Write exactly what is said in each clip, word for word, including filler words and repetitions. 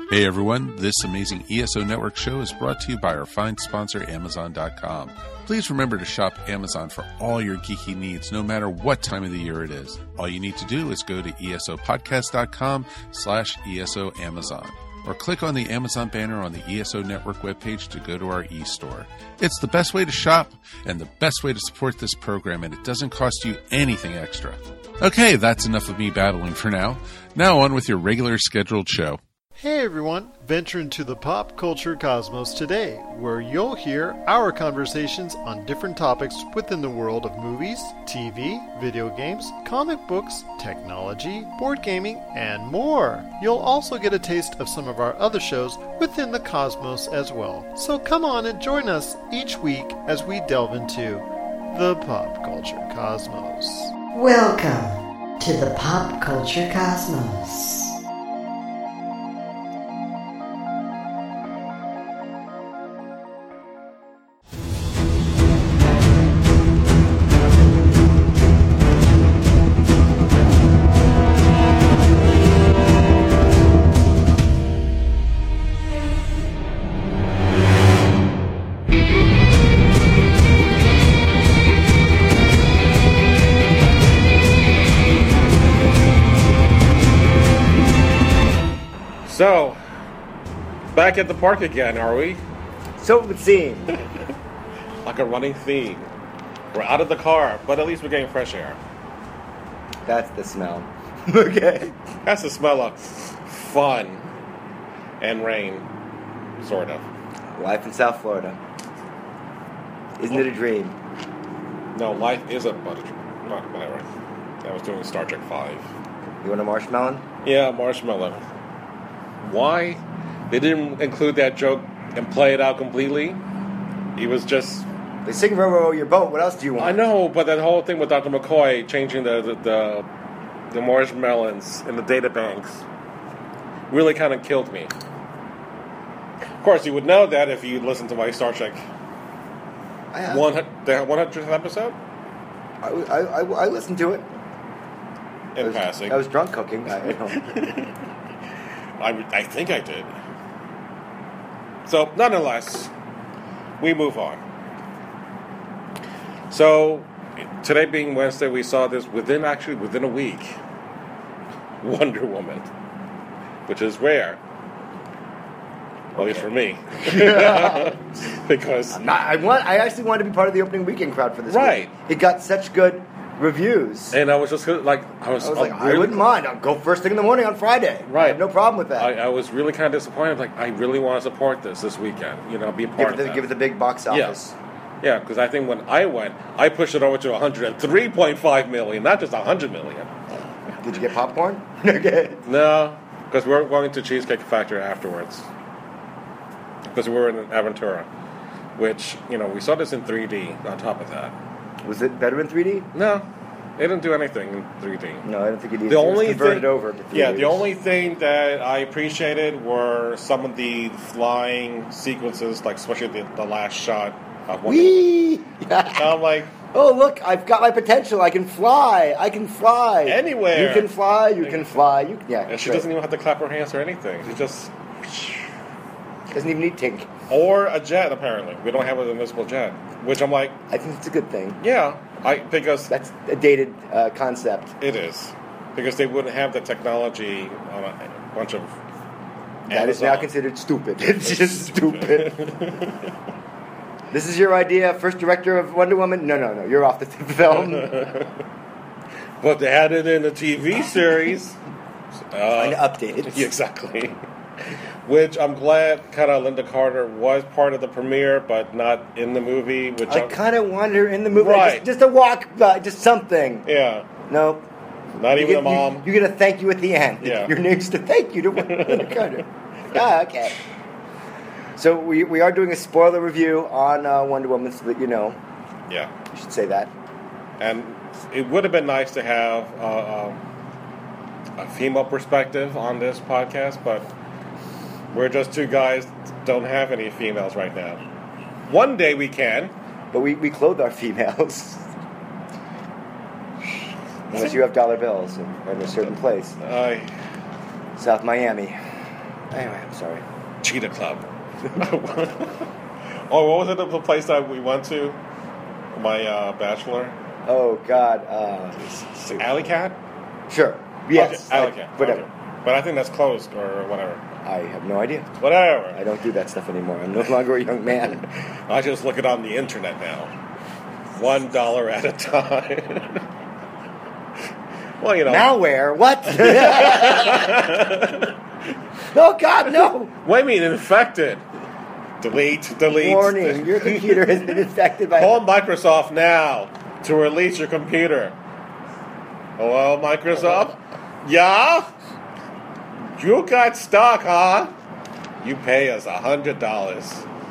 Hey everyone, this amazing E S O Network show is brought to you by our fine sponsor, Amazon dot com. Please remember to shop Amazon for all your geeky needs, no matter what time of the year it is. All you need to do is go to esopodcast.com slash ESOAmazon, or click on the Amazon banner on the E S O Network webpage to go to our e-store. It's the best way to shop and the best way to support this program, and it doesn't cost you anything extra. Okay, that's enough of me babbling for now. Now on with your regular scheduled show. Hey everyone, venture into the pop culture cosmos today, where you'll hear our conversations on different topics within the world of movies, T V, video games, comic books, technology, board gaming, and more. You'll also get a taste of some of our other shows within the cosmos as well. So come on and join us each week as we delve into the pop culture cosmos. Welcome to the pop culture cosmos. So, back at the park again, are we? So it would seem. Like a running theme. We're out of the car, but at least we're getting fresh air. That's the smell. Okay. That's the smell of fun and rain, sort of. Life in South Florida. Isn't it a dream? No, life is a but a dream. No, whatever. I was doing Star Trek five. You want a marshmallow? Yeah, marshmallow. Why they didn't include that joke and play it out completely? He was just... They sing row row your boat. What else do you want? I know, but that whole thing with Doctor McCoy changing the the, the, the marshmallows in the data banks really kind of killed me. Of course, you would know that if you listened to my Star Trek I have. one, the one hundredth episode. I, I, I, I listened to it. In I was, passing. I was drunk cooking. I, you know. I, I think I did. So, nonetheless, we move on. So, today being Wednesday, we saw this within, actually, within a week. Wonder Woman. Which is rare. At least for me. Because... I'm not, I, want, I actually wanted to be part of the opening weekend crowd for this Right. week. It got such good reviews. And I was just like... I was, I was like, really, I wouldn't mind. I'll go first thing in the morning on Friday. Right. I have no problem with that. I, I was really kind of disappointed. Like, I really want to support this this weekend. You know, be a part give, of it the, that. give it the big box office. Yeah, because I think when I went, I pushed it over to one hundred three point five million, not just one hundred million. Did you get popcorn? Okay. No, because we we're going to Cheesecake Factory afterwards. Because we were in Aventura, which, you know, we saw this in three D on top of that. Was it better in three D? No, it didn't do anything in three D. No, I don't think it did. The It only was converted thing, over to three yeah, D. the only thing that I appreciated were some of the flying sequences, like especially the, the last shot of one. Whee! And I'm like, oh, look, I've got my potential. I can fly. I can fly. Anywhere. You can fly. You can fly. You, yeah. and she great. doesn't even have to clap her hands or anything. She just... Doesn't even need tink. Or a jet, apparently. We don't have an invisible jet. Which I'm like, I think it's a good thing. yeah, I because That's a dated uh, concept. it is. Because they wouldn't have the technology on a bunch of That is now Amazon. considered stupid. It's just stupid. This is your idea, first director of Wonder Woman? No, no, no. You're off the film. But they had it in the T V series. Trying to Uh, update it. yeah, exactly. Which I'm glad kind of Linda Carter was part of the premiere, but not in the movie. Which I I'm- kind of want her in the movie. Right. Just, just a walk, uh, just something. Yeah. No. Not You even get, the mom. You, you get a thank you at the end. Yeah. Your name's to thank you to Linda Carter. Ah, okay. So we we are doing a spoiler review on uh, Wonder Woman, so that you know. Yeah. You should say that. And it would have been nice to have uh, um, a female perspective on this podcast, but we're just two guys, don't have any females right now. One day we can. But we, we clothe our females. Unless you have dollar bills in, in a certain place. I South Miami. Anyway, I'm sorry. Cheetah Club. Oh, what was it? The place that we went to? My uh, bachelor. Oh God. Uh, Alley Cat. Sure. Yes. Okay, Alley I- Cat. Whatever. Okay. But I think that's closed or whatever. I have no idea. Whatever. I don't do that stuff anymore. I'm no longer a young man. I just look it on the internet now. One dollar at a time. Well, you know. Malware? What? No, God, no. What do you mean infected? Delete, delete. Warning, your computer has been infected by... Call Microsoft now to release your computer. Hello, Microsoft? Yeah? You got stuck, huh? You pay us a hundred dollars.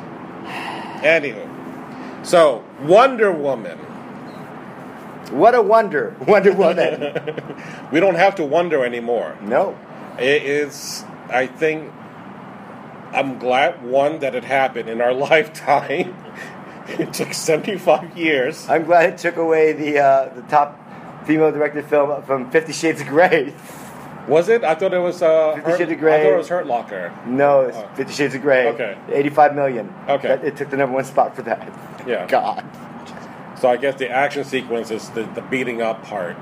Anywho. So, Wonder Woman. What a wonder. Wonder Woman. We don't have to wonder anymore. No. It is, I think, I'm glad, one, that it happened in our lifetime. It took seventy-five years. I'm glad it took away the uh, the top female-directed film from Fifty Shades of Grey. Was it? I thought it was. Uh, Fifty Hurt, Shades of Grey. I thought it was Hurt Locker. No, it's Oh. Fifty Shades of Grey. Okay. eighty-five million. Okay. That, it took the number one spot for that. Yeah. God. So I guess the action sequence is the, the beating up part.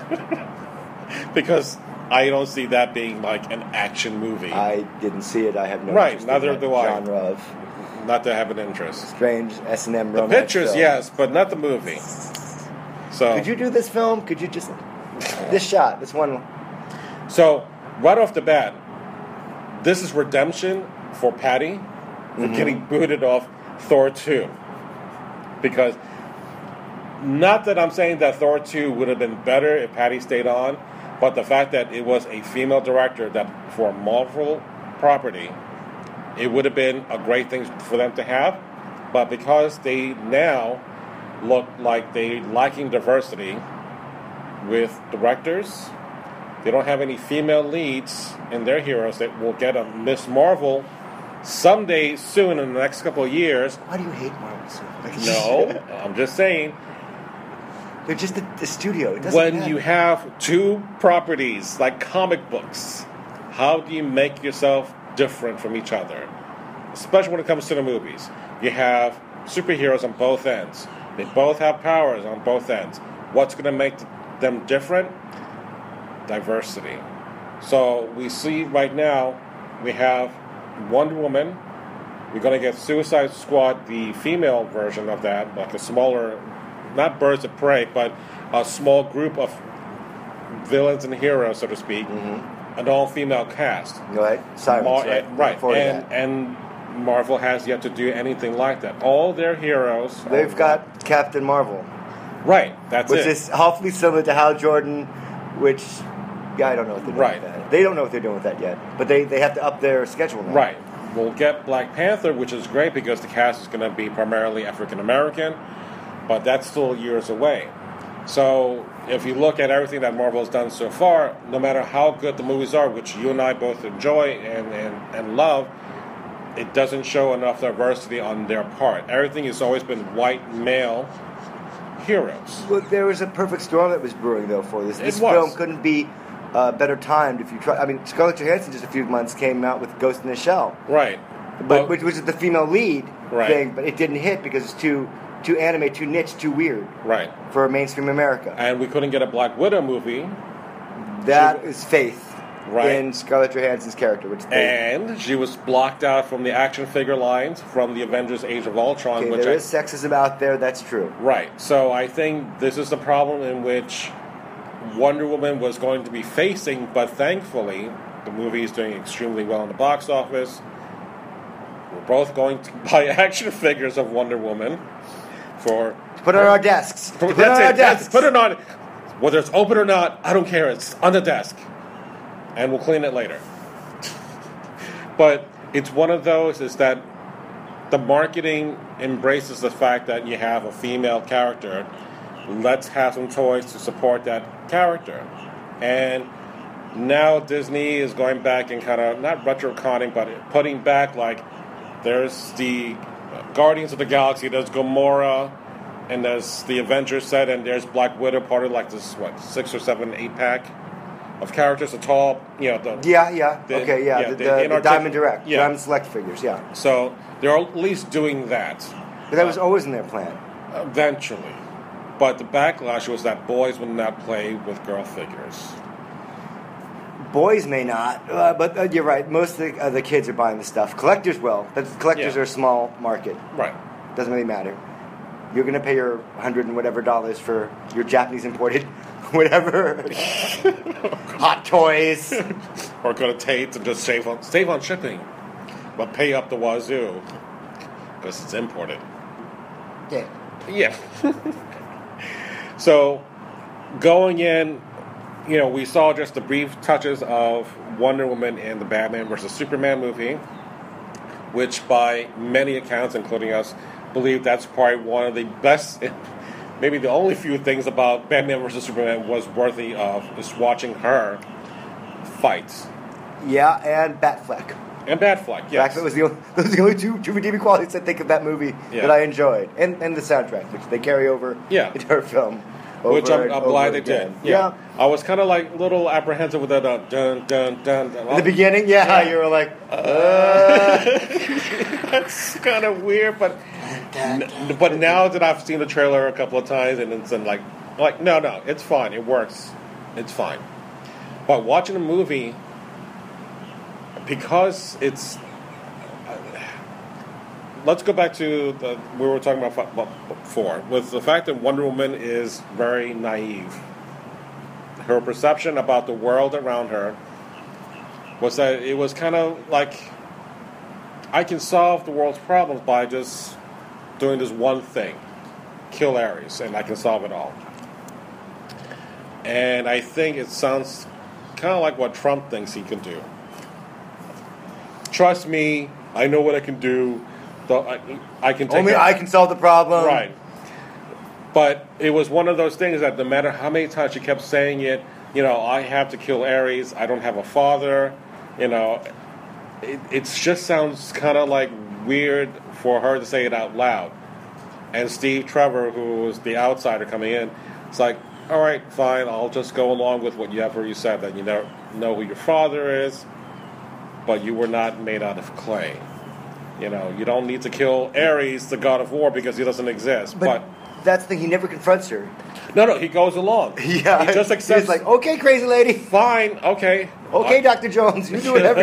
Because I don't see that being like an action movie. I didn't see it. I have no Right, interest neither in that do I. genre of Not to have an interest. strange S and M The romance pictures, film. yes, but not the movie. So, Could you do this film? Could you just... This shot, this one... so right off the bat, this is redemption for Patty for Mm-hmm. getting booted off Thor two. Because, not that I'm saying that Thor two would have been better if Patty stayed on, but the fact that it was a female director that for a Marvel property, it would have been a great thing for them to have. But because they now look like they lacking diversity with directors, they don't have any female leads in their heroes that will get a Miss Marvel someday soon in the next couple of years. Why do you hate Marvel so much? No, I'm just saying, They're just the, the studio. It doesn't when matter. you have two properties like comic books, how do you make yourself different from each other? Especially when it comes to the movies. You have superheroes on both ends. They both have powers on both ends. What's going to make them different? Diversity. So we see right now, we have Wonder Woman. We're going to get Suicide Squad, the female version of that, like a smaller, not birds of prey, but a small group of villains and heroes, so to speak, Mm-hmm. an all-female cast. Go ahead. Sirens, Mar- right? right. Before And, that. and Marvel has yet to do anything like that. All their heroes... They've are- got Captain Marvel, Right, that's which it. is awfully similar to Hal Jordan, which, yeah, I don't know what they're doing Right. with that. They don't know what they're doing with that yet, but they, they have to up their schedule now. Right. We'll get Black Panther, which is great because the cast is going to be primarily African American, but that's still years away. So if you look at everything that Marvel has done so far, no matter how good the movies are, which you and I both enjoy and, and, and love, it doesn't show enough diversity on their part. Everything has always been white male heroes. Well, there was a perfect storm that was brewing, though, for this. It This was. film couldn't be uh, better timed if you try. I mean, Scarlett Johansson just a few months came out with Ghost in the Shell, Right. but which was the female lead Right. thing, but it didn't hit because it's too too anime, too niche, too weird Right. for mainstream America. And we couldn't get a Black Widow movie, That is faith Right. in Scarlett Johansson's character, which they, and she was blocked out from the action figure lines from the Avengers Age of Ultron, okay, which there I, is sexism out there. That's true. Right. So I think this is the problem in which Wonder Woman was going to be facing, but thankfully, the movie is doing extremely well in the box office. We're both going to buy action figures of Wonder Woman for... Put it on our desks. for- Put it that's on our it. That's- desks. Put it on... Whether it's open or not, I don't care. It's on the desk. And we'll clean it later. But it's one of those is that the marketing embraces the fact that you have a female character. Let's have some toys to support that character. And now Disney is going back and kind of, not retroconning, but putting back, like, there's the Guardians of the Galaxy, there's Gamora, and there's the Avengers set, and there's Black Widow, part of like this, what, six or seven, eight pack. of characters, the tall, you know, the Yeah, yeah. The- okay, yeah. yeah, the, the the, the inartic- Diamond Direct. yeah. Diamond Select figures, yeah. So they're at least doing that But that was always in their plan. eventually. But the backlash was that boys would not play with girl figures. Boys may not, uh, but uh, you're right. Most of the, uh, the kids are buying the stuff. Collectors will. But collectors Yeah. are a small market. Right. Doesn't really matter. You're going to pay your hundred and whatever dollars for your Japanese imported whatever Hot Toys. Or go to Tate's and just save on save on shipping, but pay up the wazoo because it's imported. Yeah. Yeah. So going in, you know, we saw just the brief touches of Wonder Woman in the Batman versus Superman movie, which by many accounts, including us, believe that's probably one of the best, maybe the only few things about Batman versus Superman was worthy of just watching her fight. Yeah, and Batfleck. And Batfleck, yes. Batfleck was the only, those are the only two, two redeeming qualities I think of that movie Yeah. that I enjoyed. And and the soundtrack, which they carry over Yeah. into her film. Over Which I'm, and I'm over glad they again. did. Yeah. I was kind of like a little apprehensive with that uh, dun dun dun. dun. In the beginning, yeah, you were like, uh, That's kind of weird, but n- but now that I've seen the trailer a couple of times and it's in like like no no it's fine, it works, it's fine. But watching the movie, because it's let's go back to the we were talking about before with the fact that Wonder Woman is very naive. Her perception about the world around her was that it was kind of like, I can solve the world's problems by just doing this one thing, kill Ares, and I can solve it all. And I think it sounds kind of like what Trump thinks he can do. Trust me, I know what I can do. I, I can take only it. I can solve the problem. Right. But it was one of those things that no matter how many times she kept saying it, you know, I have to kill Ares, I don't have a father, you know, it it's just sounds kind of like weird for her to say it out loud. And Steve Trevor, who was the outsider coming in, it's like, all right, fine, I'll just go along with what you have you said, that you know, know who your father is, but you were not made out of clay. You know, you don't need to kill Ares, the god of war, because he doesn't exist. But, But, that's the thing, he never confronts her. no, no, he goes along. Yeah. He just accepts. He's like, okay, crazy lady. Fine, okay. Okay, Uh, Doctor Jones, you do whatever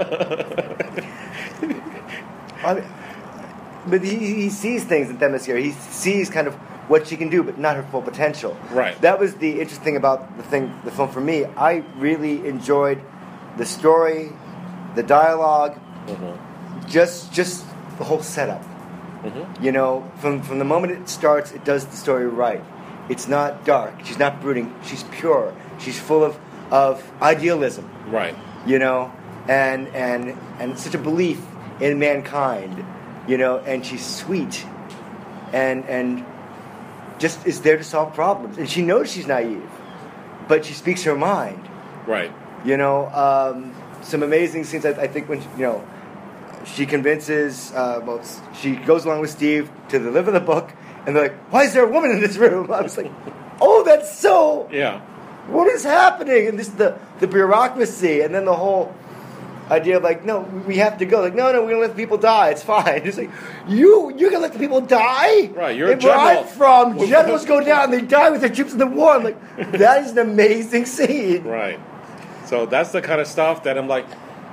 you I mean, but he, he sees things in Themyscira. He sees kind of what she can do, but not her full potential. Right. That was the interesting thing about the thing, the film for me. I really enjoyed the story, the dialogue, Mm-hmm. just just the whole setup. Mm-hmm. You know, from from the moment it starts, it does the story right. It's not dark. She's not brooding. She's pure. She's full of, of idealism. Right. You know, and and and such a belief in mankind. You know, and she's sweet, and and just is there to solve problems. And she knows she's naive, but she speaks her mind. Right. You know, um, some amazing scenes. I, I think when you know. She convinces, uh, well, she goes along with Steve to deliver the book, and they're like, why is there a woman in this room? I was like, oh, that's so, Yeah. what is happening? And this the, the bureaucracy, and then the whole idea of like, no, we have to go. Like, no, no, we're going to let the people die. It's fine. It's like, you, you're going to let the people die? Right, you're a and where I'm general. from, generals go down, they die with their troops in the war. I'm like, that is an amazing scene. Right. So that's the kind of stuff that I'm like,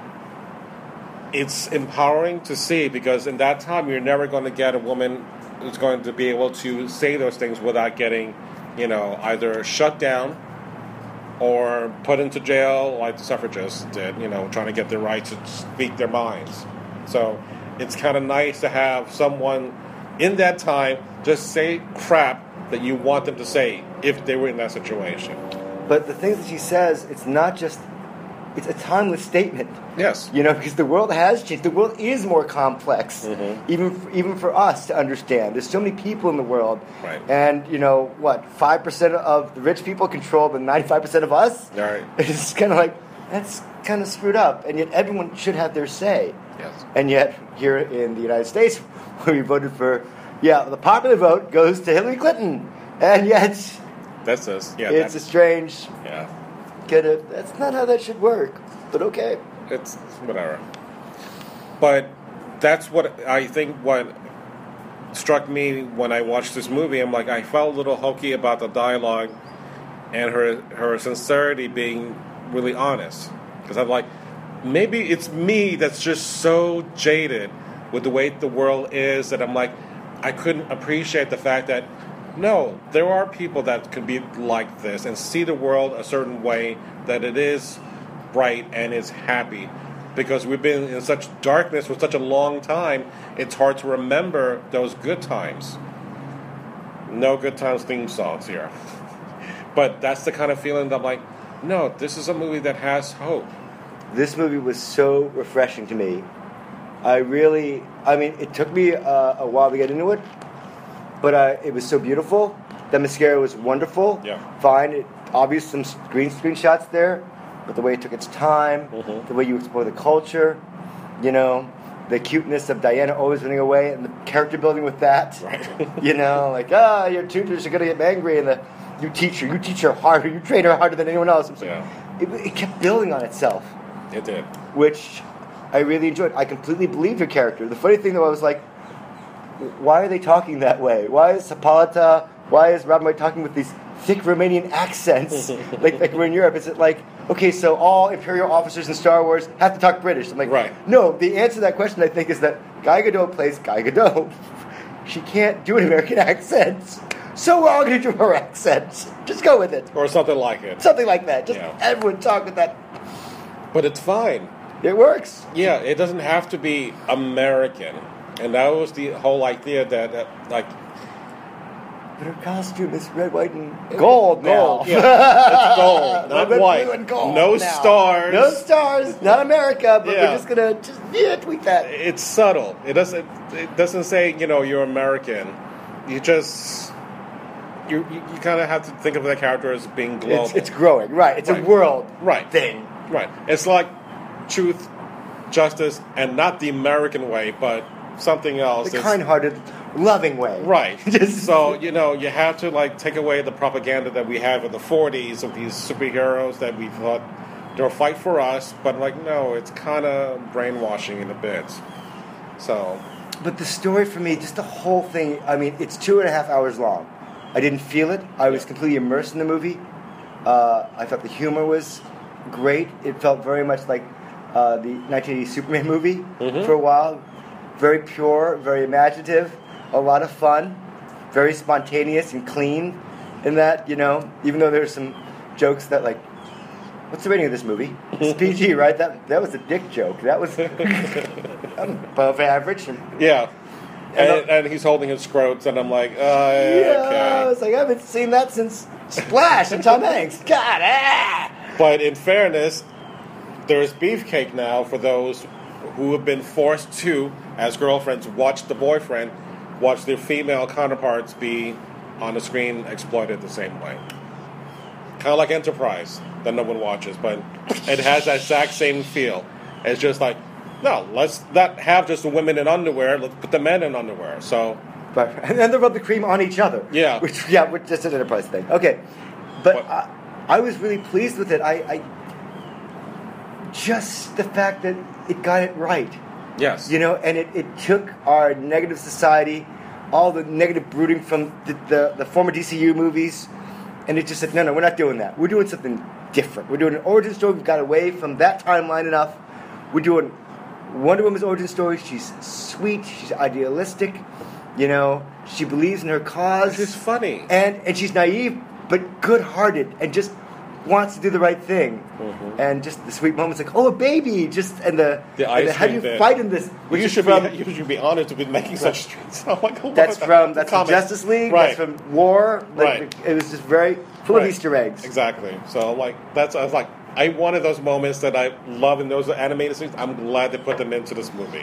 it's empowering to see, because in that time you're never going to get a woman who's going to be able to say those things without getting, you know, either shut down or put into jail like the suffragists did, you know, trying to get their right to speak their minds. So it's kind of nice to have someone in that time just say crap that you want them to say if they were in that situation. But the things that she says, it's not just, it's a timeless statement. Yes. You know, because the world has changed. The world is more complex, Mm-hmm. even for, even for us to understand. There's so many people in the world, Right. and you know what? Five percent of the rich people control the ninety-five percent of us. Right. It's kind of like that's kind of screwed up, and yet everyone should have their say. Yes. And yet, here in the United States, where we voted for, yeah, the popular vote goes to Hillary Clinton, and yet That's this. Yeah. it's a that's, strange. yeah. kind of, that's not how that should work. But okay. It's whatever. But that's what I think what struck me when I watched this movie. I'm like, I felt a little hokey about the dialogue and her her sincerity being really honest. Because I'm like, maybe it's me that's just so jaded with the way the world is that I'm like, I couldn't appreciate the fact that, no, there are people that can be like this and see the world a certain way, that it is bright and is happy. Because we've been in such darkness for such a long time, it's hard to remember those good times. No good times theme songs here. But that's the kind of feeling that I'm like, no, this is a movie that has hope. This movie was so refreshing to me. I really, I mean, it took me uh, a while to get into it, but uh, it was so beautiful. The mascara was wonderful. Yeah. Fine. It, obvious some green screen shots there, but the way it took its time, Mm-hmm. the way you explore the culture, you know, the cuteness of Diana always running away, and the character building with that. Right. You know, like, ah, your tutors are going to get angry, and the you teach her, you teach her harder, you train her harder than anyone else. It, Yeah. it, it kept building on itself, It did. which I really enjoyed. I completely believed her character. The funny thing, though, I was like, why are they talking that way? Why is Hippolyta, why is Robin Wright talking with these thick Romanian accents like, like we're in Europe? Is it like, okay, so all Imperial officers in Star Wars have to talk British? I'm like, Right. no, the answer to that question, I think, is that Gal Gadot plays Gal Gadot. She can't do an American accent. So we're all going to do her accent. Just go with it. Or something like it. Something like that. Just Yeah. everyone talk with that. But it's fine. It works. Yeah, it doesn't have to be American. And that was the whole idea that, that like, But her costume is red, white, and gold now. gold. Yeah, it's gold, not Red, white. blue, and gold No now. stars. No stars. Not America, but Yeah. we're just gonna just yeah, tweak that. it's subtle. It doesn't. It doesn't say, you know, you're American. You just you you, you kind of have to think of that character as being global. It's, it's growing, right? It's Right. a world Right. thing. Right. It's like truth, justice, and not the American way, but something else. The It's- kind-hearted, loving way. Right. Just- So, you know, you have to, like, take away the propaganda that we have in the forties of these superheroes that we thought they'll fight for us, but, like, no, it's kind of brainwashing in a bit. So, But the story for me, just the whole thing, I mean, it's two and a half hours long. I didn't feel it. I was completely immersed in the movie. Uh, I thought the humor was great. It felt very much like uh, the nineteen eighty Superman movie for a while. Very pure, very imaginative, a lot of fun, very spontaneous and clean in that, you know, even though there's some jokes that, like, what's the rating of this movie? It's P G, right? That that was a dick joke. That was above average. yeah. And And, and he's holding his scrotes, and I'm like, uh, Yeah, I okay. was like, I haven't seen that since Splash and Tom Hanks. God, ah! But in fairness, there's beefcake now for those who have been forced to, as girlfriends, watch the boyfriend, watch their female counterparts be on the screen exploited the same way. Kind of like Enterprise, that no one watches, but it has that exact same feel. It's just like, no, let's not have just the women in underwear, let's put the men in underwear. So, But, and then they rub the cream on each other. Yeah. Which, yeah, which just an Enterprise thing. Okay. But What- I, I was really pleased with it. I, I just the fact that it got it right. yes. You know, and it, it took our negative society, all the negative brooding from the, the, the former D C U movies, and it just said, no, no, we're not doing that. We're doing something different. We're doing an origin story. We've got away from that timeline enough. We're doing Wonder Woman's origin story. She's sweet. She's idealistic. You know, she believes in her cause. She's funny. And, and she's naive, but good-hearted, and just wants to do the right thing. Mm-hmm. And just the sweet moments like, oh, a baby, just and the, The and the ice how do cream you bit. fight in this? Which You is should, from, be, you should be honored to be making such streets. Oh my God, that's from that's from comics. Justice League. Right. That's from War. Like, Right. It was just very full Right. of Easter eggs. Exactly. So like that's I was like I wanted those moments that I love in those animated scenes. I'm glad they put them into this movie.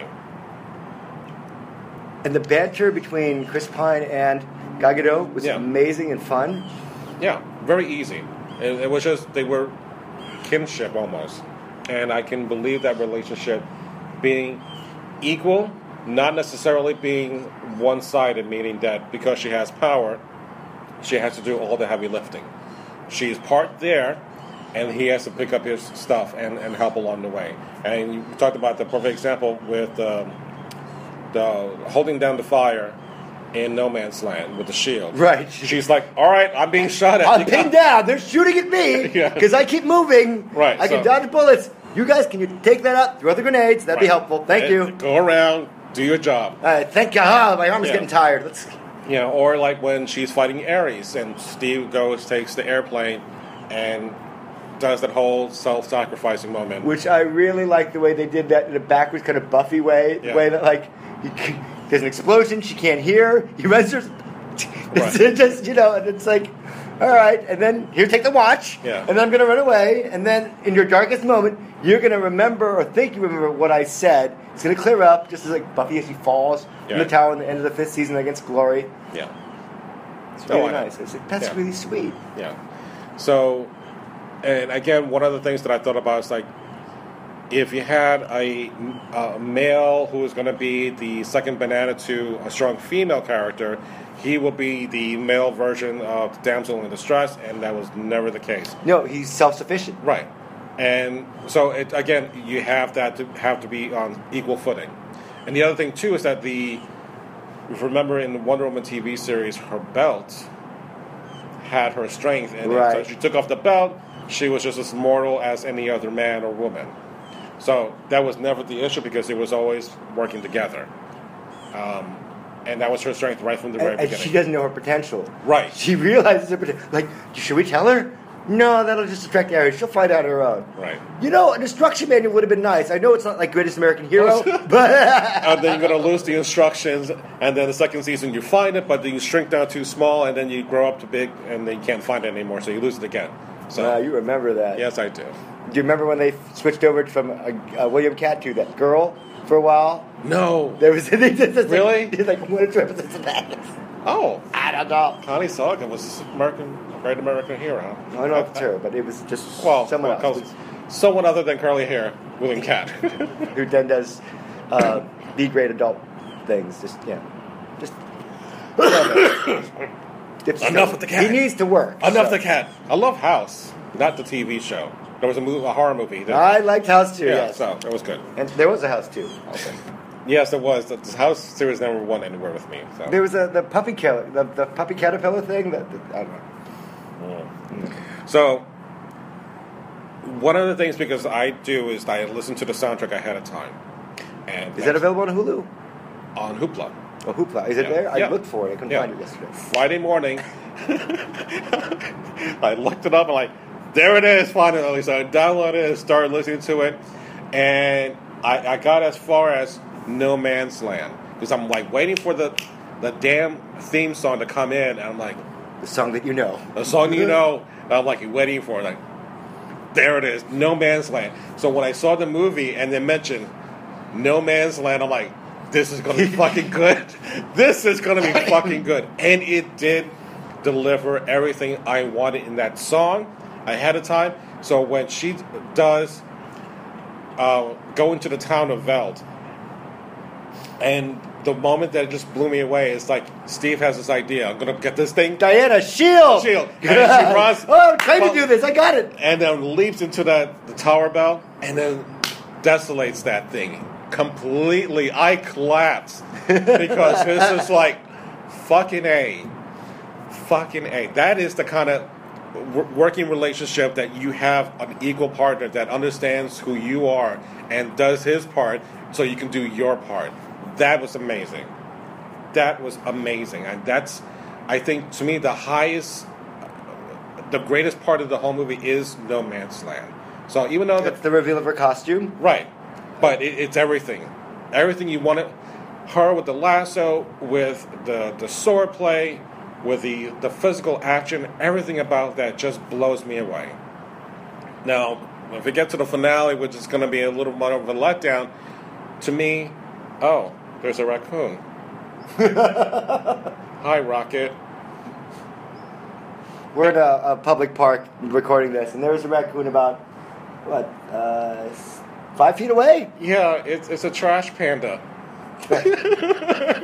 And the banter between Chris Pine and Gal Gadot was Yeah. amazing and fun. Yeah, very easy. It, it was just they were kinship almost, and I can believe that relationship being equal, not necessarily being one-sided, meaning that because she has power, she has to do all the heavy lifting. She's part there, and he has to pick up his stuff and, and help along the way. And you talked about the perfect example with um, the holding down the fire in No Man's Land with the shield. Right. She's like, all right, I'm being shot at. I'm pinned down. They're shooting at me because Yeah. I keep moving. Right, I can so- dodge bullets. You guys, can you take that up? Throw the grenades. That'd be Right. helpful. Thank And you. Go around, do your job. All right, thank you. Ah, my arm is Yeah. getting tired. Let's. You know, or like when she's fighting Ares and Steve goes, takes the airplane and does that whole self-sacrificing moment. Which I really like the way they did that in a backwards kind of Buffy way. The Yeah. way that like you, c- there's an explosion, she can't hear. He runs her. It's Right. just you know, and it's like, all right, and then here, take the watch, Yeah. and then I'm gonna run away, and then in your darkest moment, you're gonna remember or think you remember what I said. It's gonna clear up, just as like Buffy as she falls from Yeah. the tower in the end of the fifth season against Glory. Yeah. It's Oh, really I know. nice. It's like, that's Yeah. really sweet. Yeah. So, and again, one of the things that I thought about is like, if you had a, a male who is going to be the second banana to a strong female character, he will be the male version of damsel in distress, and that was never the case. No, he's self-sufficient. Right. And so, it, again, you have that to have to be on equal footing. And the other thing, too, is that the, if you remember in the Wonder Woman T V series, her belt had her strength in it. Right. So she took off the belt, she was just as mortal as any other man or woman. So that was never the issue because it was always working together. Um, and that was her strength right from the very And, and beginning. she doesn't know her potential. Right. She realizes her potential. Like, should we tell her? No, that'll just distract Ares. She'll find out on her own. Right. You know, an instruction manual would have been nice. I know it's not like Greatest American Hero, but And then you're going to lose the instructions, and then the second season you find it, but then you shrink down too small, and then you grow up too big, and then you can't find it anymore, so you lose it again. So, uh, you remember that. yes, I do. Do you remember when they switched over from a, a William Cat to that girl for a while? No. There was they did this Really? Like, like what is represents that? Oh. I don't know. Connie Sullivan was American, Great American Hero. I don't know if it's her, but it was just Well, someone well, else someone other than curly hair, William Cat. who then does uh, B grade adult things. Just yeah, just Dips his Enough toe. with the cat. He needs to work. Enough so. the cat. I love House, not the T V show. There was a, movie, a horror movie. That, I liked House too. yeah, Yes, so it was good. and there was a House too. Also. Yes, it was. The House series never won anywhere with me. So. There was a the puppy killer, the, the puppy caterpillar thing. That, that I don't know. So, one of the things because I do is I listen to the soundtrack ahead of time, and Is that available on Hulu? on Hoopla? Oh, Hoopla. Is it Yeah. there? I Yeah. looked for it. I couldn't Yeah. find it yesterday. Friday morning, I looked it up and like, there it is finally. So I downloaded it and started listening to it, and I, I got as far as No Man's Land because I'm like waiting for the the damn theme song to come in, and I'm like, The song that you know. the song you know, and I'm like waiting for it, like, there it is, No Man's Land. So when I saw the movie and they mentioned No Man's Land, I'm like, this is going to be fucking good. This is going to be fucking good. And it did deliver everything I wanted in that song ahead of time. So when she does uh, go into the town of Veld, and the moment that just blew me away is like, Steve has this idea. I'm going to get this thing. Diana, shield! Shield. And she runs. Oh, I'm trying Well- to do this. I got it. And then leaps into that the Tower Bell and then desolates that thing completely. I collapsed because this is like fucking A. Fucking A. That is the kind of w- working relationship that you have an equal partner that understands who you are and does his part so you can do your part. That was amazing. That was amazing. And that's, I think, to me, the highest, the greatest part of the whole movie is No Man's Land. So even though... That's the reveal of her costume. Right. But it, it's everything. Everything you wanted. Her with the lasso, with the, the sword play, with the, the physical action, everything about that just blows me away. Now, if we get to the finale, which is going to be a little more of a letdown, to me, oh, there's a raccoon. Hi, Rocket. We're in a, a public park recording this, and there's a raccoon about, what, uh, s- five feet away? Yeah, it's, it's a trash panda.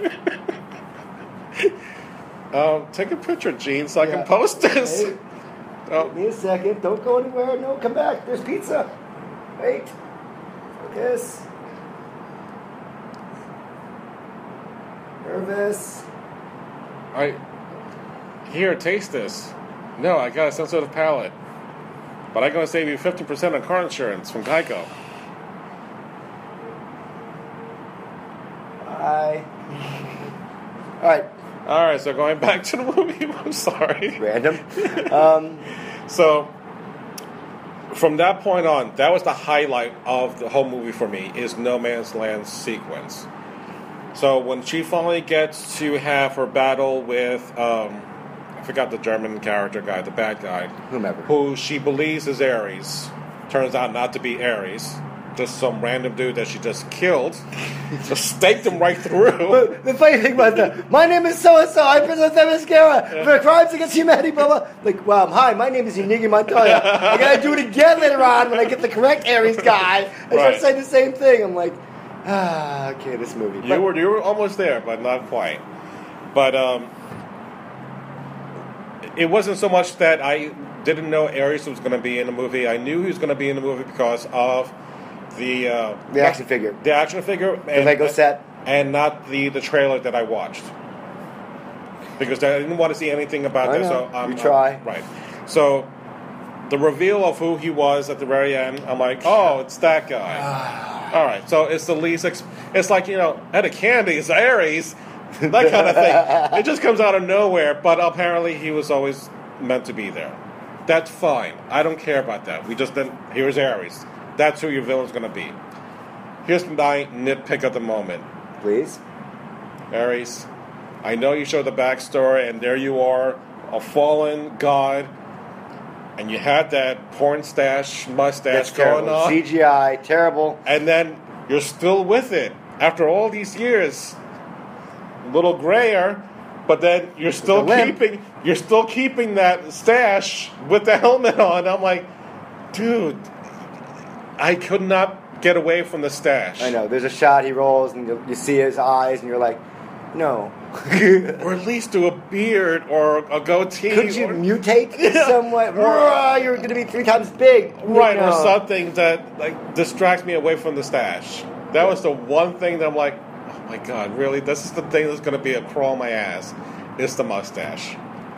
um, take a picture, Gene, so I can Yeah. post this. Hey, Oh. Give me a second. Don't go anywhere. No, come back. There's pizza. Wait. Focus. Nervous. I here, taste this. No, I got a sensitive palate. But I'm going to save you fifty percent on car insurance from Geico. Bye. All right. All right, so going back to the movie. I'm sorry. Random. Um, so, from that point on, that was the highlight of the whole movie for me, is No Man's Land sequence. So, when she finally gets to have her battle with, um, I forgot the German character guy, the bad guy. Whomever. Who she believes is Ares. Turns out not to be Ares. Just some random dude that she just killed. Just staked him right through. But the funny thing was that my name is so-and-so. I present Themyscira for crimes against humanity, blah, blah. Like, well, hi, my name is Inigo Montoya. I gotta do it again later on when I get the correct Ares guy. And Right. start saying the same thing. I'm like, ah, okay, this movie. You But- were, you were almost there, but not quite. But um, it wasn't so much that I didn't know Ares was going to be in the movie. I knew he was going to be in the movie because of the uh, The action figure. the action figure, The and, Lego set. and not the, the trailer that I watched, because I didn't want to see anything about I that. know. So um, You try. um, right. So the reveal of who he was at the very end, I'm like, oh, it's that guy. All right, so it's the least. Ex- it's like, you know, head of candy is Ares, that kind of thing. It just comes out of nowhere. But apparently, he was always meant to be there. That's fine. I don't care about that. We just then here's Ares. That's who your villain's going to be. Here's my nitpick at the moment. Please. Ares, I know you show the backstory, and there you are, a fallen god, and you had that porn stash mustache That's going terrible. on, C G I, terrible. and then you're still with it after all these years. A little grayer, but then you're still the limp. keeping you're still keeping that stash with the helmet on. I'm like, dude, I could not get away from the stash. I know. There's a shot he rolls, and you, you see his eyes, and you're like, no. Or at least do a beard or a goatee. Could you or, mutate in some way? Rah, You're going to be three times big. right, No. or something that like distracts me away from the stash. That was the one thing that I'm like, oh my god, really? This is the thing that's going to be a crawl on my ass. It's the mustache.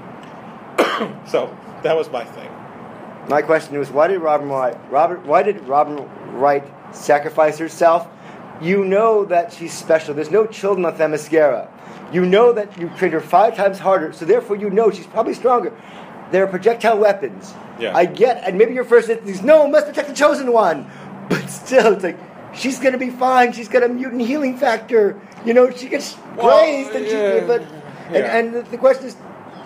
So that was my thing. My question was, why did Robin Wright, Robert, why did Robin Wright sacrifice herself? You know that she's special. There's no children on Themyscira. You know that you trained her five times harder, so therefore you know she's probably stronger. They're projectile weapons. Yeah. I get, and maybe your first instinct is, no, must protect the chosen one. But still, it's like, she's going to be fine. She's got a mutant healing factor. You know, she gets Well, grazed. and yeah. she, but, Yeah. and, and the question is,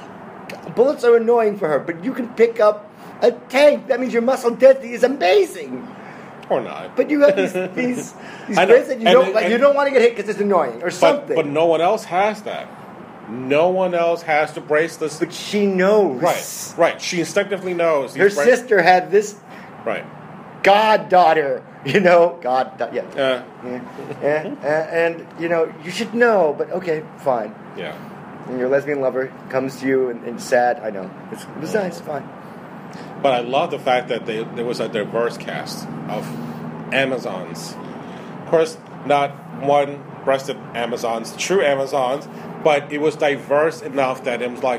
bullets are annoying for her, but you can pick up a tank. That means your muscle density is amazing. Or not. But you have these these, these I know. grids that you And- don't like, and- you don't want to get hit because it's annoying or but, something. but no one else has that. No one else has to brace this. But she knows. Right, right. She instinctively knows. Her He's bra- sister had this Right. goddaughter. You know, god. Yeah. Uh, Yeah. Yeah. and, and you know, you should know. But okay, fine. yeah. And your lesbian lover comes to you and, and sad. I know. It's, it was nice. Fine. But I love the fact that they, there was a diverse cast of Amazons. Of course, not one-breasted Amazons, true Amazons, but it was diverse enough that it was like,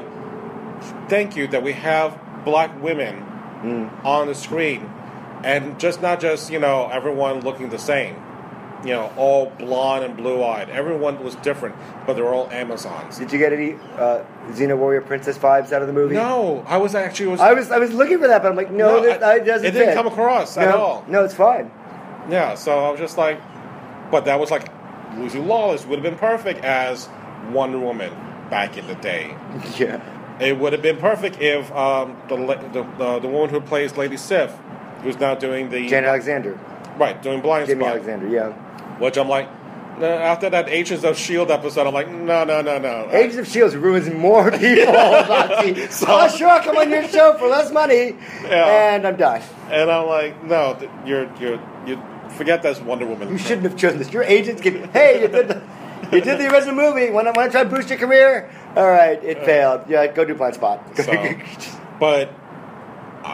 thank you that we have black women Mm. on the screen. And just not just, you know, everyone looking the same. You know, all blonde and blue-eyed. Everyone was different, but they were all Amazons. Did you get any uh, Xena Warrior Princess vibes out of the movie? No, I was actually... Was, I was I was looking for that, but I'm like, no, No, that, I- that doesn't it didn't fit. come across no, at all. No, it's fine. Yeah, so I was just like, but that was like, Lucy Lawless would have been perfect as Wonder Woman back in the day. Yeah. It would have been perfect if um, the, la- the the the woman who plays Lady Sif, who's now doing the Janet Alexander. right doing Blind Jamie Spot, Alexander, yeah. which I'm like, no, after that Agents of Shield episode, I'm like, no, no, no, no. Agents of Shield ruins more people. Nazi. So- oh, sure, I'll come on your show for less money, Yeah. and I'm done. And I'm like, no, th- you're you're you forget that's Wonder Woman. You shouldn't have chosen this. Your agents can. Hey, you did the, you did the original movie. Want to want to try to boost your career? All right, it failed. Yeah, go do Blind Spot. So, but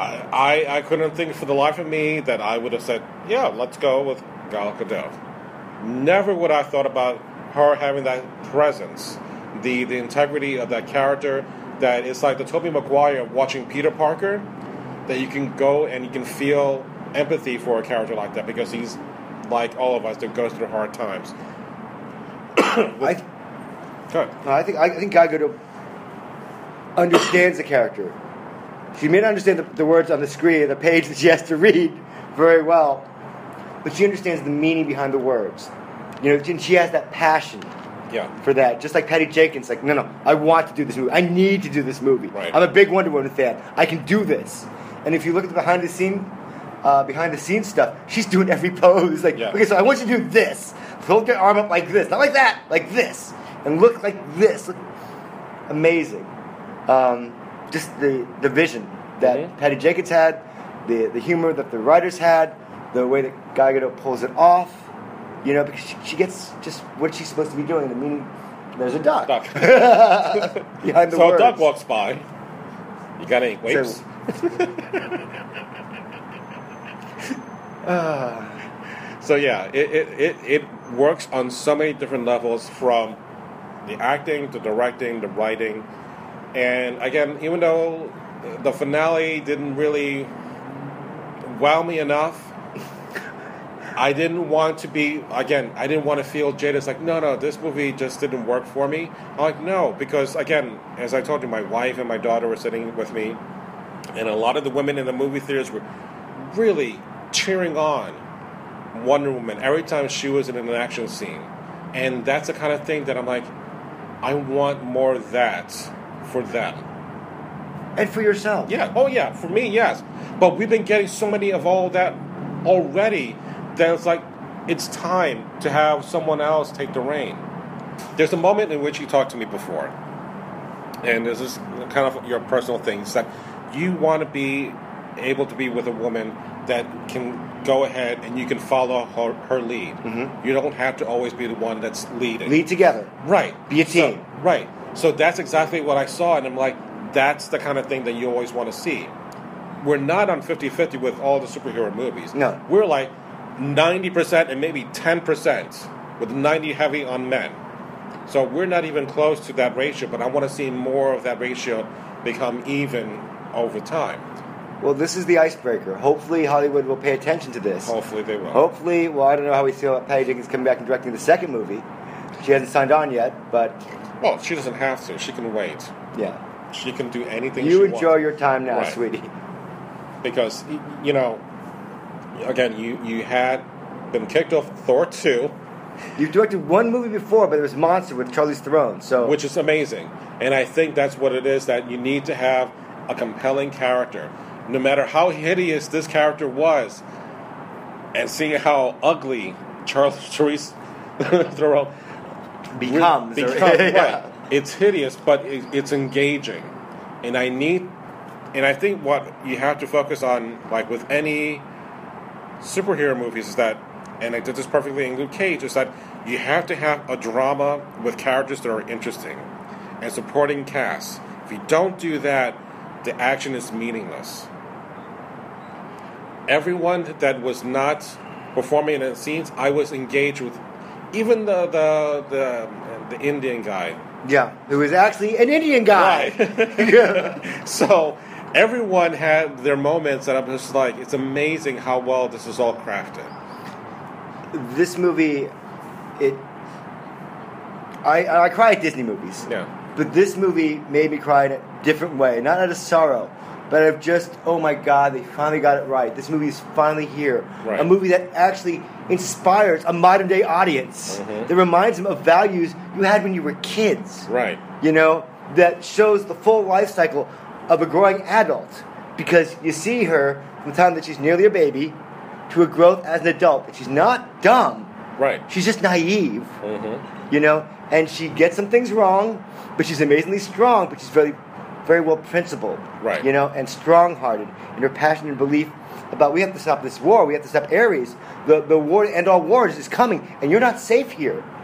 I, I I couldn't think for the life of me that I would have said, yeah, let's go with Gal Gadot. Never would I have thought about her having that presence, the the integrity of that character. That it's like the Tobey Maguire watching Peter Parker. That you can go and you can feel empathy for a character like that because he's like all of us that goes through hard times. I, Good. no, I think I think Gal Gadot understands the character. She may not understand the, the words on the screen, the page that she has to read very well, but she understands the meaning behind the words. You know, and she has that passion Yeah. for that. Just like Patty Jenkins, like, no, no, I want to do this movie. I need to do this movie. Right. I'm a big Wonder Woman fan. I can do this. And if you look at the behind the scene, uh, behind the scenes stuff, she's doing every pose. Like, Yeah. okay, so I want you to do this. Hold your arm up like this, not like that, like this, and look like this. Look. Amazing. Um, just the the vision that Mhm. Patty Jenkins had, the the humor that the writers had, the way that Gal Gadot pulls it off. You know, because she, she gets just what she's supposed to be doing. I mean, there's a duck. Duck. behind the so words. a duck walks by. You got any waves? So- Ah. So yeah, it, it, it, it works on so many different levels, from the acting, the directing, the writing. And again, even though the finale didn't really wow me enough, I didn't want to be, again, I didn't want to feel jaded. It's like, no, no, this movie just didn't work for me. I'm like, no, because again, as I told you, my wife and my daughter were sitting with me, and a lot of the women in the movie theaters were really cheering on Wonder Woman every time she was in an action scene. And that's the kind of thing that I'm like, I want more of that for them. And for yourself. Yeah, oh yeah, for me, yes. But we've been getting so many of all that already that it's like, it's time to have someone else take the reign. There's a moment in which you talked to me before, and this is kind of your personal thing, it's that you want to be able to be with a woman that can go ahead and you can follow her, her lead. Mm-hmm. You don't have to always be the one that's leading. Lead together. Right. Be a team. So, right. So that's exactly what I saw, and I'm like, that's the kind of thing that you always want to see. We're not on fifty-fifty with all the superhero movies. No. We're like ninety percent and maybe ten percent, with ninety heavy on men. So we're not even close to that ratio, but I want to see more of that ratio become even over time. Well, this is the icebreaker. Hopefully Hollywood will pay attention to this. Hopefully they will. Hopefully, well, I don't know how we feel about Patty Jenkins coming back and directing the second movie. She hasn't signed on yet, but Well, she doesn't have to. She can wait. yeah. She can do anything she You wants. enjoy your time now, Right. sweetie. Because, y- you know, again, you, you had been kicked off Thor two, You've directed one movie before, but it was Monster with Charlize Theron. So which is amazing. And I think that's what it is, that you need to have a compelling character. No matter how hideous this character was, and seeing how ugly Charles Charlize Theron becomes, Become, or- right. yeah. It's hideous, but it, it's engaging. And I need, and I think what you have to focus on, like with any superhero movies, is that, and I did this perfectly in Luke Cage, is that you have to have a drama with characters that are interesting and supporting cast. If you don't do that, the action is meaningless. Everyone that was not performing in the scenes, I was engaged with. Even the the the, the Indian guy. Yeah, who was actually an Indian guy. Right. So everyone had their moments that I'm just like, it's amazing how well this is all crafted. This movie, it. I I cry at Disney movies. Yeah. But this movie made me cry in a different way, not out of sorrow, but of just, oh my God, they finally got it right. This movie is finally here. Right. A movie that actually inspires a modern day audience. Mhm. That reminds them of values you had when you were kids. Right. You know, that shows the full life cycle of a growing adult. Because you see her from the time that she's nearly a baby to her growth as an adult. And she's not dumb. Right. She's just naive. Mm-hmm. You know, and she gets some things wrong, but she's amazingly strong, but she's very, very well principled. Right. You know, and strong-hearted in her passion and belief about we have to stop this war, we have to stop Ares. The the war to end all wars is coming, and you're not safe here.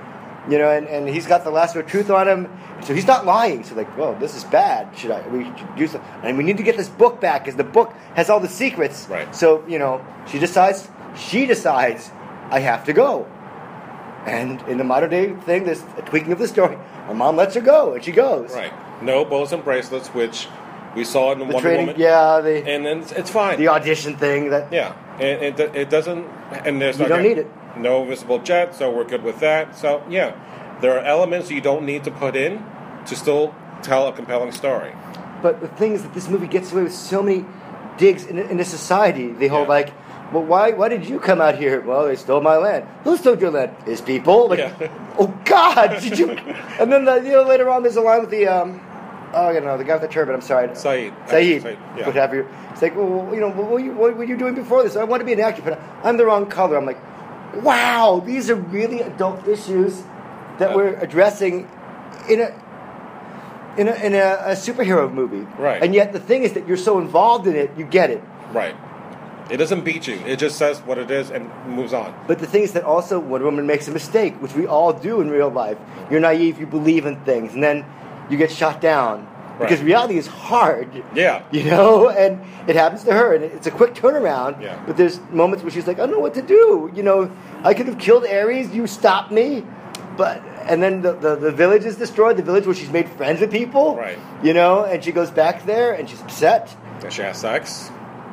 You know, and, and he's got the lasso of truth on him, so he's not lying. So like, well, this is bad. Should I? We should do something. And we need to get this book back because the book has all the secrets. Right. So you know, she decides. She decides, I have to go. And in the modern day thing, this tweaking of the story, her mom lets her go, and she goes. Right. No bows and bracelets, which we saw in the, The Wonder training, Woman. yeah, the And then it's, it's fine. the audition thing. That Yeah, it, it, it doesn't, and there's You no, don't need it. no visible jet, so we're good with that. So yeah, there are elements you don't need to put in to still tell a compelling story. But the thing is that this movie gets away with so many digs in, in a society. The whole Yeah. like, well, why why did you come out here? Well, they stole my land. Who stole your land? His people. Like, Yeah. oh God, did you? And then the, you know later on, there's a line with the um, oh you know the guy with the turban. I'm sorry, Saeed. Saeed. Saeed, yeah. What have you? It's like, well, you know, what were you, what were you doing before this? I want to be an actor, but I'm the wrong color. I'm like, wow, these are really adult issues that Uh, we're addressing in a. In, a, in a, a superhero movie. Right. And yet the thing is that you're so involved in it, you get it. Right. It doesn't beat you. It just says what it is and moves on. But the thing is that also Wonder Woman makes a mistake, which we all do in real life. You're naive, you believe in things, and then you get shot down. Because Right. reality is hard. Yeah. You know? And it happens to her, and it's a quick turnaround. Yeah. But there's moments where she's like, I don't know what to do. You know, I could have killed Ares, you stopped me. But and then the, the, the village is destroyed, the village where she's made friends with people. Right. You know, and she goes back there and she's upset. And she has sex.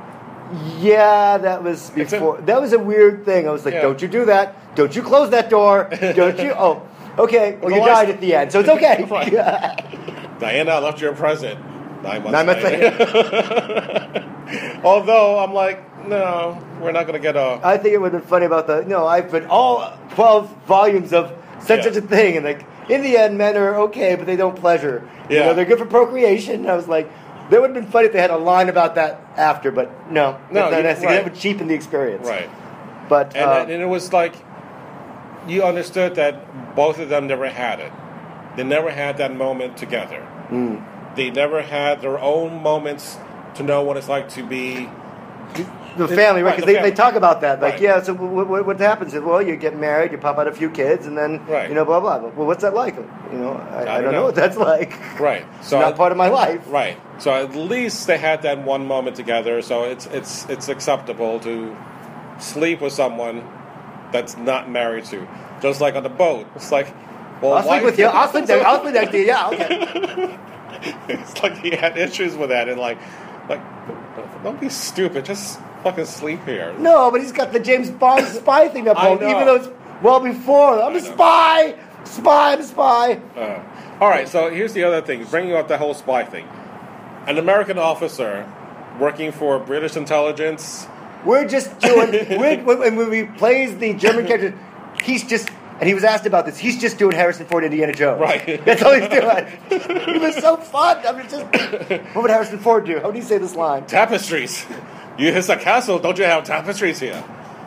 Yeah, that was It's a- before. That was a weird thing. I was like, Yeah. don't you do that. Don't you close that door. Don't you. Oh, okay. Well, The you last- died at the end, so it's okay. Right. Diana, I left you a present. Nine months Nine months later. Although, I'm like, no, we're not going to get a... I think it would have been funny about the, no, I've read all twelve volumes of such Yeah. such a thing, and like, in the end, men are okay, but they don't pleasure. You Yeah. know, they're good for procreation. And I was like, that would have been funny if they had a line about that after, but no. No, That's not you- necessary. right. That would cheapen the experience. Right. But, And, uh, and it was like, you understood that both of them never had it. They never had that moment together. mm. They never had their own moments to know what it's like to be... The family, right? Right, Because the they, they family. talk about that. Like, Right. yeah, so what, what, what happens is, well, you get married, you pop out a few kids, and then, Right. you know, blah, blah. Well, what's that like? You know, I, I, don't don't know. know. what that's like. Right. It's So not part of my life. Right. So at least they had that one moment together. So it's it's it's acceptable to sleep with someone that's not married to. Just like on the boat, it's like, well, I'll why- sleep with you. I'll sleep there. I'll sleep next to you. Yeah, okay. It's like he had issues with that, and like, like, don't be stupid. Just fucking sleep here. No, but he's got the James Bond spy thing up I on, know. even though it's well before. I'm a I know. spy. Spy, I'm a spy. Uh, all right. So here's the other thing. Bringing up the whole spy thing. An American officer working for British intelligence. We're just doing, we're, when, when we plays the German character, he's just, and he was asked about this, he's just doing Harrison Ford Indiana Jones. Right. That's all he's doing. It was so fun. I mean, just, what would Harrison Ford do? How would he say this line? Tapestries. You it's a castle. Don't you have tapestries here?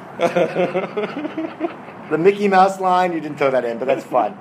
The Mickey Mouse line, you didn't throw that in, but that's fun.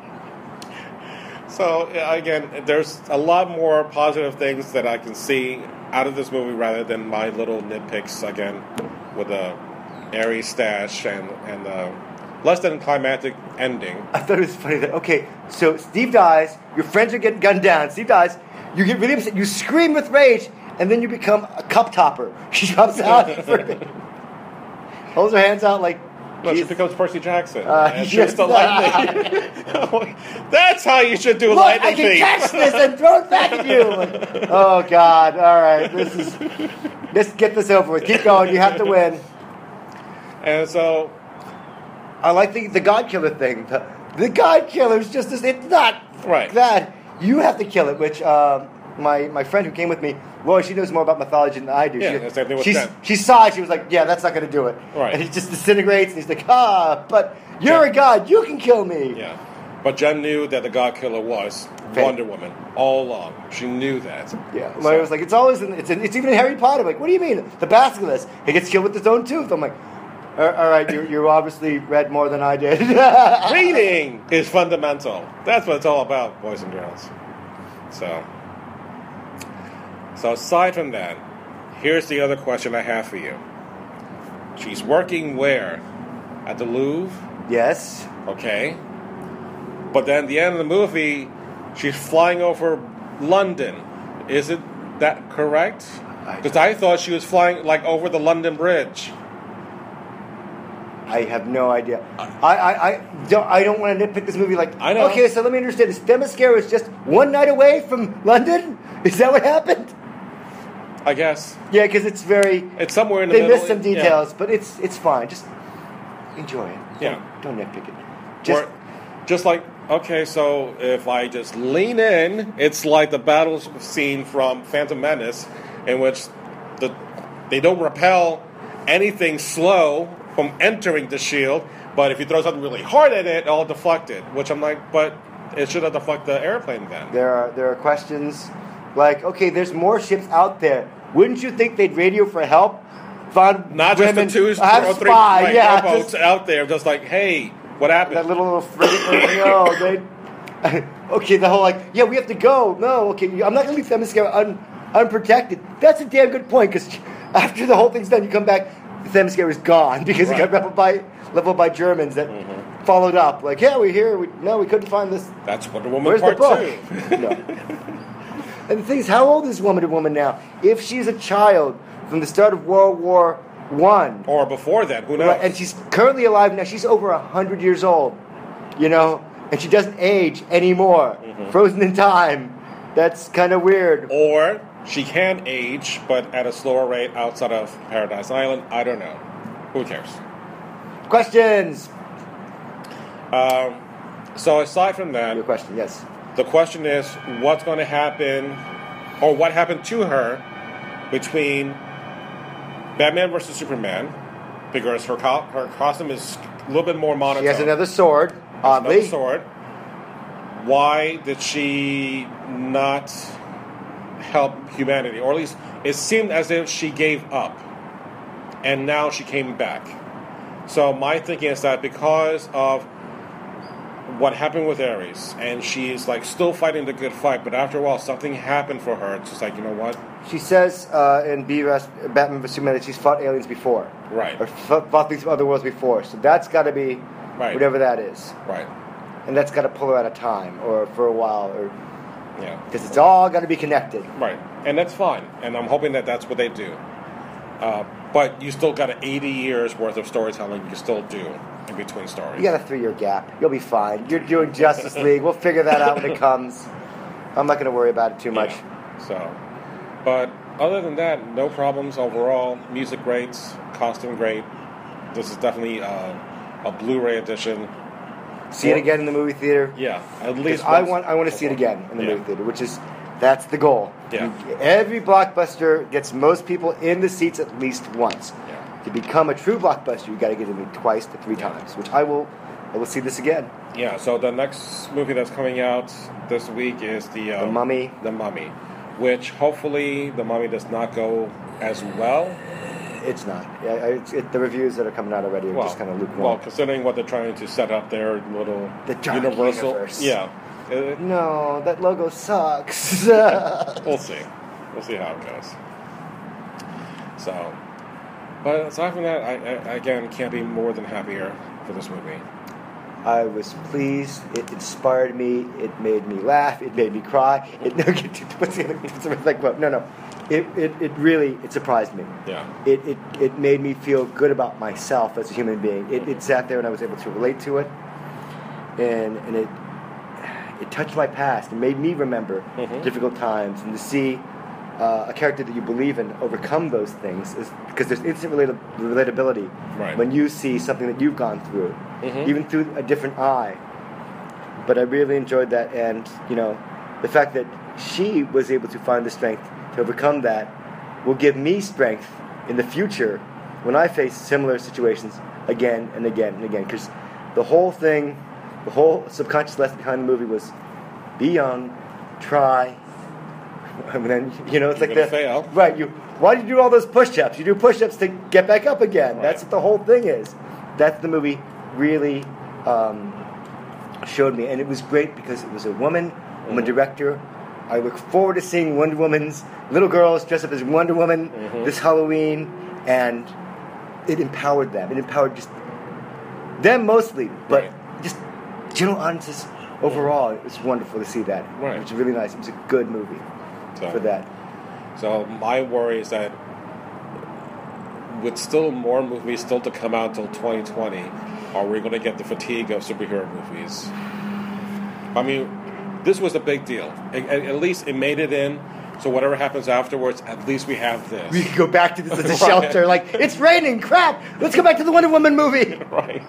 So yeah, again, there's a lot more positive things that I can see out of this movie rather than my little nitpicks again with the airy stash and and the less than climactic ending. I thought it was funny that, okay, so Steve dies, your friends are getting gunned down, Steve dies, you get really upset, you scream with rage, and then you become a cup topper. She jumps out, holds her hands out like, No, she He's- becomes Percy Jackson Uh, and yes. shoots the lightning. That's how you should do look, lightning I can thief. catch this and throw it back at you. Like, oh, God, all right, this is, let's get this over with. Keep going, you have to win. And so, I like the, the God Killer thing. The, the God Killer is just, this, it's not Right. that. You have to kill it, which um, my, my friend who came with me, Laura, she knows more about mythology than I do. Yeah, she, the same thing with she's, Jen. she saw it, she was like, yeah, that's not going to do it. Right. And he just disintegrates, and he's like, ah, but you're Yeah. a God, you can kill me. yeah. But Jen knew that the God Killer was Fate. Wonder Woman all along. She knew that. Yeah, So- Laura was like, it's always, in, it's, in, it's even in Harry Potter. I'm like, what do you mean? The basilisk, he gets killed with his own tooth. I'm like, all all right, you you obviously read more than I did. Reading is fundamental. That's what it's all about, boys and girls. So, so aside from that, here's the other question I have for you. She's working where? At the Louvre? Yes. Okay. But then at the end of the movie, she's flying over London. Is it that correct? Because I thought she was flying like over the London Bridge. I have no idea. I, I, I don't I don't want to nitpick this movie. Like, I know. Okay, so let me understand. This Themyscira is just one night away from London. Is that what happened? I guess. Yeah, because it's very. It's somewhere in the they middle. missed some yeah. details, but it's it's fine. Just enjoy it. Yeah. Don't, don't nitpick it. Just Or, just like, okay, so if I just lean in, it's like the battle scene from Phantom Menace, in which the they don't repel anything slow from entering the shield, but if you throw something really hard at it, it'll deflect it. Which I'm like, but it should have deflected the airplane then. there are there are questions like, okay, there's more ships out there. Wouldn't you think they'd radio for help? Found Not just women, the two have or three spy, like, yeah, airboats just out there, just like, hey, what happened? that little little frigate. No, they. Okay, the whole like, yeah, we have to go. No, okay, I'm not going to be Themyscira un, unprotected. That's a damn good point, because after the whole thing's done, you come back, the Themyscira is gone because Right. it got leveled by leveled by Germans that Mm-hmm. followed up. Like, yeah, we're here. We, no, we couldn't find this. That's Wonder Woman Where's Part the book? Two. No. And the thing is, how old is Wonder Woman now? If she's a child from the start of World War One, Or before then, who knows? right, and she's currently alive now, she's over a hundred years old, you know, and she doesn't age anymore, Mm-hmm. frozen in time. That's kind of weird. Or she can age, but at a slower rate outside of Paradise Island. I don't know. Who cares? Questions? Um, so aside from that, Your question, yes. the question is, what's going to happen, or what happened to her between Batman versus Superman, because her co- her costume is a little bit more monotone. She has another sword, Has oddly. another sword. Why did she not help humanity? Or at least it seemed as if she gave up, and now she came back. So my thinking is that because of what happened with Ares, and she's like still fighting the good fight, but after a while something happened for her. It's just like, you know what? She says uh, in B V S, Batman versus Superman, that she's fought aliens before. Right. Or f- fought these other worlds before. So that's got to be Right. whatever that is. Right. And that's got to pull her out of time, or for a while, or Yeah. because it's all got to be connected. Right. And that's fine. And I'm hoping that that's what they do. Uh, but you still got an eighty years worth of storytelling you still do in between stories. You got a three-year gap. You'll be fine. You're doing Justice League. We'll figure that out when it comes. I'm not going to worry about it too much. Yeah. So, but other than that, no problems overall. Music great, costume great. This is definitely uh, a Blu-ray edition. See it again in the movie theater. Yeah, at 'Cause least I once. want I want to see it again in the Yeah. movie theater, which is that's the goal. Yeah. You- every blockbuster gets most people in the seats at least once. Yeah. To become a true blockbuster, you got to get in it twice to three times, which I will. I will see this again. Yeah. So the next movie that's coming out this week is the um, The Mummy. The Mummy, which hopefully the Mummy does not go as well. It's not. Yeah, I- it's, it, the reviews that are coming out already are Well, just kind of well, lukewarm. considering what they're trying to set up their little The dark Universal, universe. yeah, Uh, No, that logo sucks. we'll see. We'll see how it goes. So, but aside from that, I, I again can't be more than happier for this movie. I was pleased. It inspired me. It made me laugh. It made me cry. It no, what's the other what's the like quote? No, no. It, it it really it surprised me. Yeah. It, it it made me feel good about myself as a human being. It, it sat there and I was able to relate to it, and and it it touched my past and made me remember Mhm. difficult times, and to see uh, a character that you believe in overcome those things is because there's instant relata- relatability Right. when you see something that you've gone through, Mhm. even through a different eye. But I really enjoyed that, and you know, the fact that she was able to find the strength to overcome that will give me strength in the future when I face similar situations again and again and again. Because the whole thing, the whole subconscious lesson behind the movie was be young, try, and then you know it's You're like gonna the fail. right. You why do you do all those push-ups? You do push-ups to get back up again. Right. That's what the whole thing is. That's the movie really um, showed me, and it was great because it was a woman, woman Mhm. director. I look forward to seeing Wonder Woman's little girls dressed up as Wonder Woman Mhm. this Halloween, and it empowered them. It empowered just them mostly, but Right. just general audiences overall, it was wonderful to see that. Right. It was really nice. It was a good movie So, for that. So my worry is that with still more movies still to come out until twenty twenty, are we going to get the fatigue of superhero movies? I mean, this was a big deal. At, at least it made it in. So whatever happens afterwards, at least we have this. We can go back to this as a Right. shelter. Like, it's raining, crap! Let's go back to the Wonder Woman movie! Right.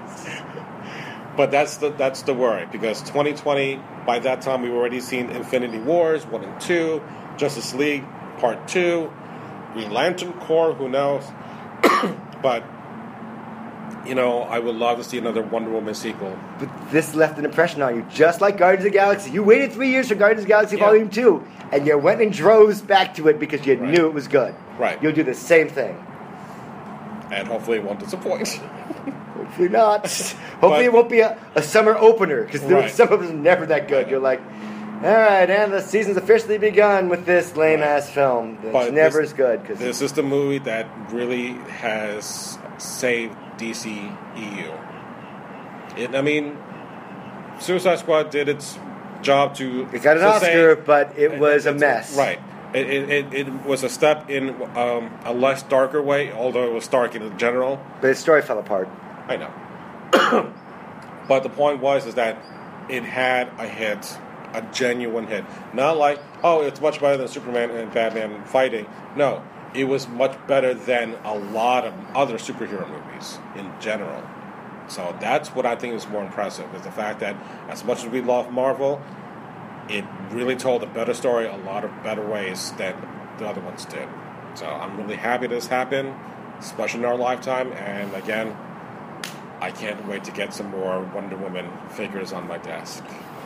But that's the that's the worry, because twenty twenty, by that time we've already seen Infinity Wars one and two, Justice League Part two, Green Lantern Corps, who knows? But you know, I would love to see another Wonder Woman sequel. But this left an impression on you, just like Guardians of the Galaxy. You waited three years for Guardians of the Galaxy Yeah. Volume two, and you went in droves back to it because you Right. knew it was good. Right. You'll do the same thing. And hopefully it won't disappoint. Hopefully not. Hopefully But- it won't be a, a summer opener, because Right. some of them are never that good. You're like, all right, and the season's officially begun with this lame-ass film. It's But never this- as good. Cause This is the movie that really has saved D C E U. It, I mean, Suicide Squad did its job to... it got an to Oscar, say- but it was a it's- mess. Right. It, it, it, it was a step in um, a less darker way, although it was dark in general. But his story fell apart. I know. But the point was is that it had a hit, a genuine hit. Not like, oh, it's much better than Superman and Batman fighting. No, it was much better than a lot of other superhero movies in general. So that's what I think is more impressive, is the fact that as much as we love Marvel, it really told a better story a lot of better ways than the other ones did. So I'm really happy this happened, especially in our lifetime. And again, I can't wait to get some more Wonder Woman figures on my desk.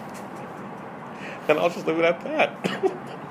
And I'll just leave it at that.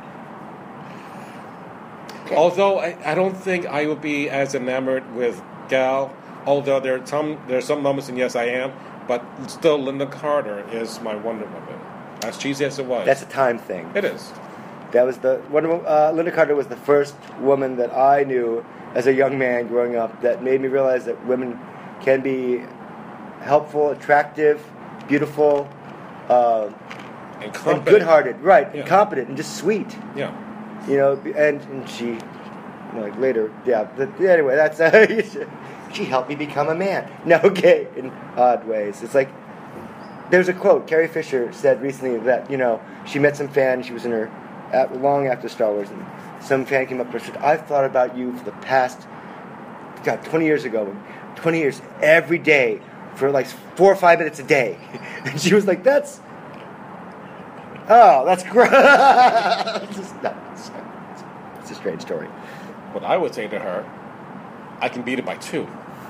Although I, I don't think I will be as enamored with Gal, although there are some there are some moments, and yes, I am, but still, Linda Carter is my Wonder Woman. As cheesy as it was. That's a time thing. It is. That was the Wonder Wo- uh, Linda Carter was the first woman that I knew as a young man growing up that made me realize that women can be helpful, attractive, beautiful, uh, And, and competent. good-hearted, right? Yeah. And competent and just sweet. Yeah. You know, and, and she, you know, like later, yeah. But anyway, that's uh, she helped me become a man. No, okay, in odd ways. It's like there's a quote Carrie Fisher said recently that you know she met some fan. She was in her at, long after Star Wars, and some fan came up to her and said, "I've thought about you for the past, God, twenty years ago, twenty years every day for like four or five minutes a day," and she was like, "That's." Oh, that's great. It's just nuts. It's a strange story. What I would say to her, I can beat it by two.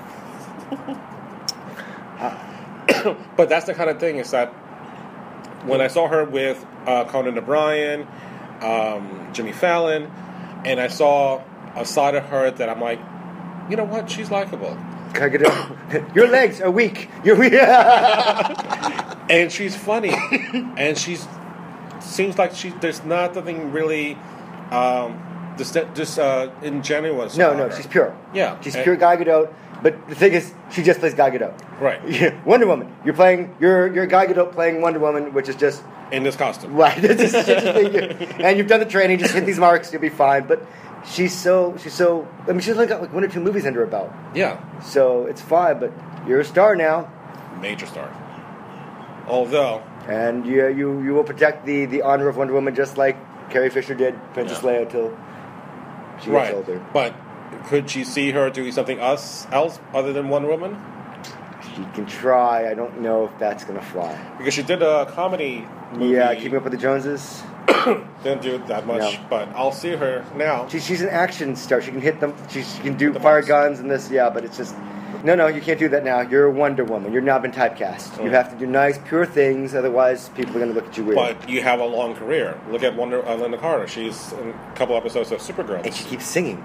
But that's the kind of thing, is that when I saw her with uh, Conan O'Brien, um, Jimmy Fallon, and I saw a side of her that I'm like, you know what, she's likable. Your legs are weak. You're weak. And she's funny. And she's seems like she there's not nothing really um, just, just uh, ingenuous No, about no, her. she's pure. Yeah. She's And- pure Gal Gadot. But the thing is, she just plays Gal Gadot. Right. Yeah, Wonder Woman. You're playing. You're you're Gal Gadot playing Wonder Woman, which is just in this costume. right. It's just- it's just- and you've done the training. Just hit these marks. You'll be fine. But she's so she's so. I mean, she's only got like one or two movies under her belt, Yeah. so it's fine. But you're a star now, Major star. Although, and you you you will protect the the honor of Wonder Woman just like Carrie Fisher did Princess Yeah. Leia till she right. gets older. But could she see her doing something else, else other than Wonder Woman? She can try. I don't know if that's gonna fly. Because she did a comedy movie. Yeah, Keeping Up with the Joneses. Didn't do that much, No. but I'll see her now. She, she's an action star. She can hit them. She, she can do The fire box. guns and this. Yeah, but it's just no, no. You can't do that now. You're a Wonder Woman. You're now been typecast. You Mm. have to do nice, pure things. Otherwise, people are going to look at you weird. But you have a long career. Look at Wonder uh, Linda Carter. She's in a couple episodes of Supergirl. and she keeps singing.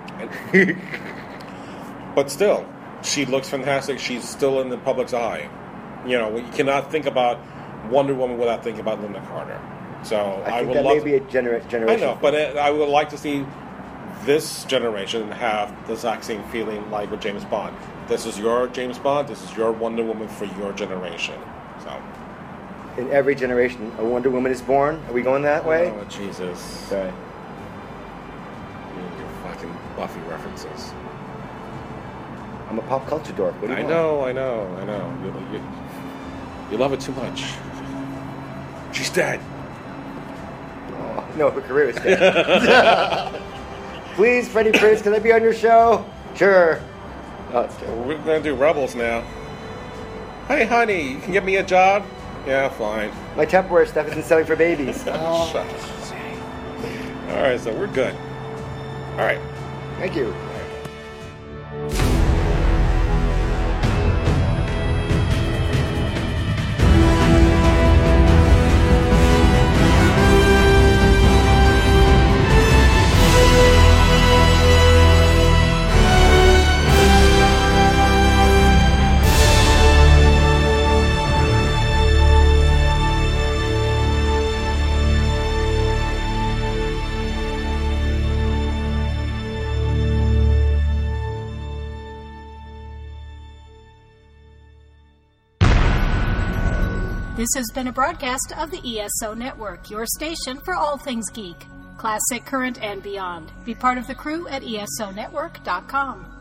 But still, she looks fantastic. She's still in the public's eye. You know, you cannot think about Wonder Woman without thinking about Linda Carter. So I I, think would that love. may be a genera- I generation. know, but it, I would like to see this generation have the exact same feeling like with James Bond. This is your James Bond. This is your Wonder Woman for your generation. So in every generation, a Wonder Woman is born. Are we going that way? Oh, Jesus. Okay. Your fucking Buffy references. I'm a pop culture dork. What do you I want? know, I know, I know. You, you, you love it too much. She's dead. Oh, no, her career is dead. Please, Freddie Prinze, can I be on your show? Sure. Oh, it's terrible. We're gonna do Rebels now. Hey, honey, you can get me a job? Yeah, fine. My Tupperware stuff isn't selling for babies. Oh. Shut up. All right, so we're good. All right. Thank you. This has been a broadcast of the E S O Network, your station for all things geek, classic, current, and beyond. Be part of the crew at E S O network dot com.